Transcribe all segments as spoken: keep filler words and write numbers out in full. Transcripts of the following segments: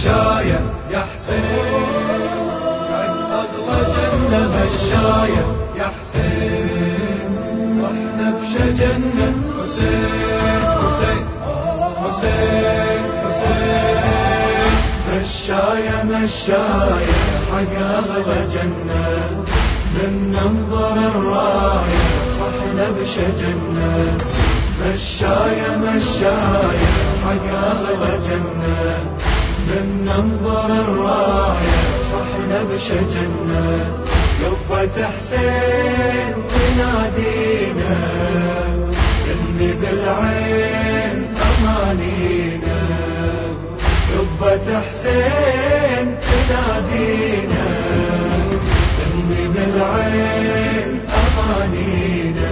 مشاية يا حسين، عند أغلى جنة مشاية يا حسين، صحنا بشجنة حسين حسين حسين حسين. مشاية مشاية حق أغلى جنة، من ننظر الراية صحنا بشجنة. مشاية مشاية حق أغلى جنة، من ننظر الراية صحنا بشجنة. قبة حسين تنادينا، تهمي بالعين أمانينا. قبة حسين تنادينا، تهمي بالعين أمانينا.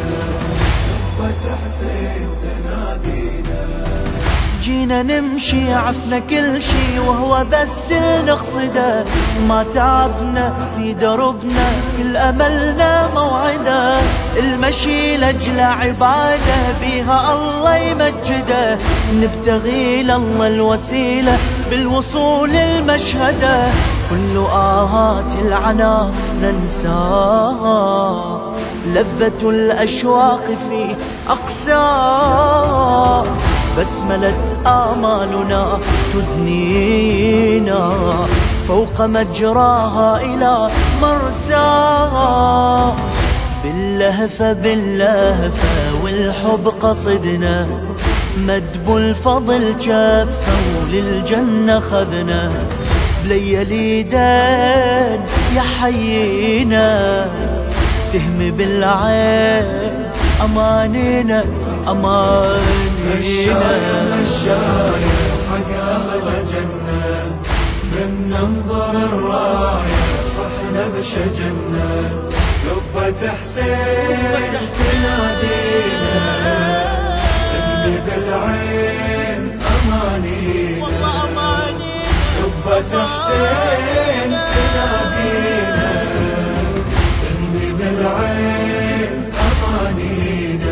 قبة حسين تنادينا. جينا نمشي عفنا كل شي وهو بس نقصده، ما تعبنا في دربنا كل أملنا موعده. المشي لأجل عبادة بيها الله يمجده، نبتغي لله الوسيلة بالوصول المشهده. كل آهات العنا ننساها، لذة الأشواق في أقساها. بسملة آمالنا تدنينا، فوق مجراها إلى مرساها. باللهفة باللهفة والحب قصدنا، مدب الفضل جفة وللجنة خذنا. بليالي دين يا حيينا، تهمي بالعين أمانينا أمانينا. مشاية مشاية حق أغلى جنة، من ننظر الراية صحنا بشجنة. قبة حسين تنادينا، تهمي بالعين أمانينا. قبة حسين تنادينا، تهمي بالعين أمانينا.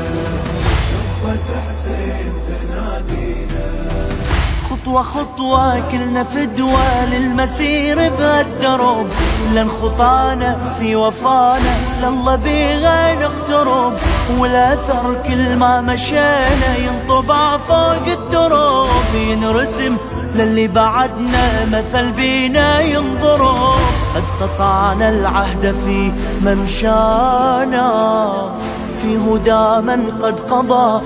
قبة حسين تنادينا. خطوة خطوة كلنا فدوة للمسير بهالدرب، لن خطانا في وفانا لله بيها نقترب. والأثر كل ما مشينا ينطبع فوق التراب، ينرسم للي بعدنا مثل بينا ينضرب. قد قطعنا العهد في ممشانا، في هدى من قد قضى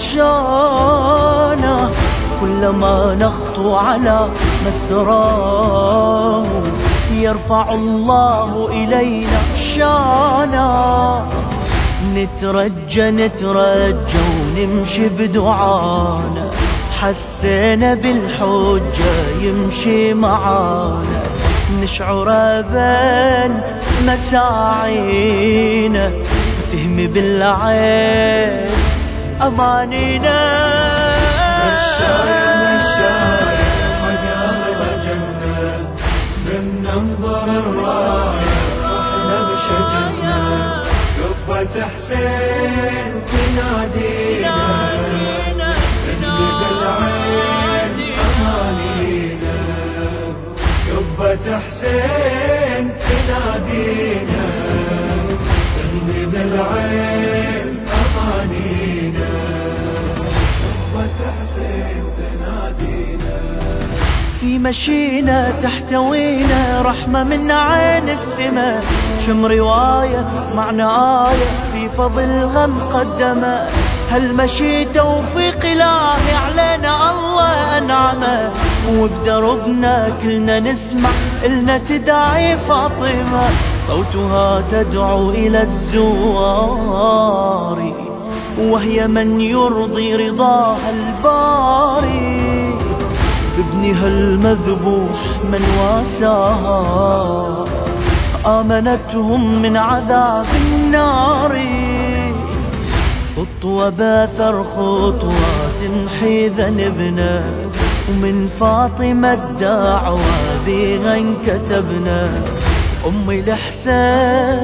عطشانا. كلما نخطو على مسراه يرفع الله إلينا شانا. نترجى نترجى ونمشي بدعانا، حسينا بالحجة يمشي معانا. نشعر بين مساعينا، تهمي بالعين أمانينا. مشاية مشاية حق أغلى جنة، من ننظر الراية صحنا بشجنة. قبة حسين تنادينا، تهمي بالعين أمانينا. قبة حسين تنادينا، تهمي بالعين أمانينا. قبة حسين تنادينا. في مشينا تحتوينا رحمة من عين السماء، شم رواية معنى آية في فضل غم قدمه. هالمشي توفيق إلهي علينا الله أنعمه، وبدربنا كلنا نسمع إلنا تدعي فاطمة. صوتها تدعو إلى الزوار، وهي من يرضي رضاها الباري. بابنها المذبوح من واساها، آمنتهم من عذاب النار. خطوة باثر خطوة تمحي ذنبنا، ومن فاطمة الدعوة بيها انكتبنا. أمي الحسين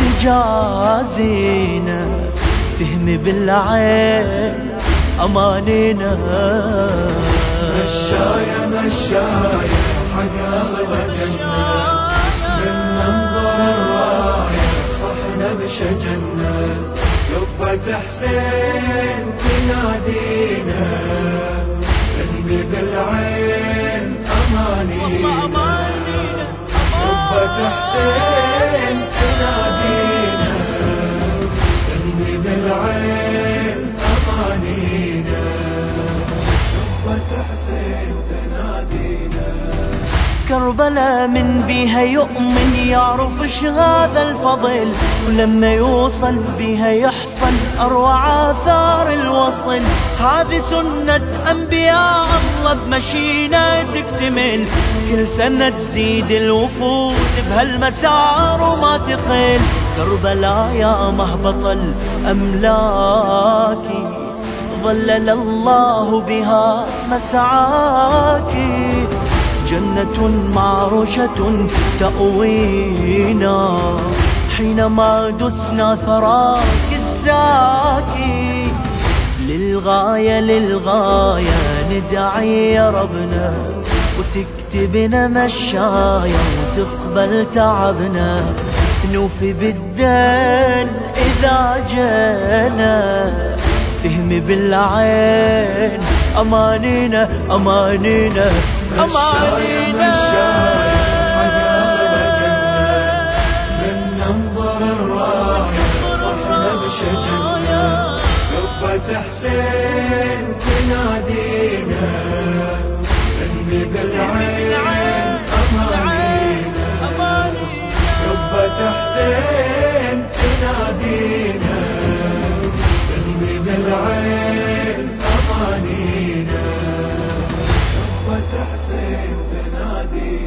تجازينا، تهمي بالعين أمانينا. مشاية مشاية مشاية حق الله جنة من ننظر الراية صحنا بشجنة قبة حسين تنادينا تهمي بالعين أمانينا قبة حسين تنادينا تهمي بالعين أمانينا قبة حسين تنادينا كربلاء من بيها يؤمن يعرف ايش هذا الفضل ولما يوصل بيها يحصل اروع آثار الوصل هذه سنة انبياء الله بمشينا تكتمل كل سنة تزيد الوفود بهالمسار وما تقل كربلاء يا مهبط الاملاك ظلل الله بها مسعاك جنة معروشة تأوينا حينما دسنا ثراك الزاكي للغاية للغاية ندعي يا ربنا وتكتبنا مشايا وتقبل تعبنا نوفي بالدين إذا جانا تهمي بالعين أمانينا أمانينا أمانينا مشاية حق الله جنة من ننظر الراية صحنا بشجنة قبة حسين تنادينا تهمي بالعين أمانينا قبة حسين تنادينا تهمي بالعين أمانينا قبة حسين تنادينا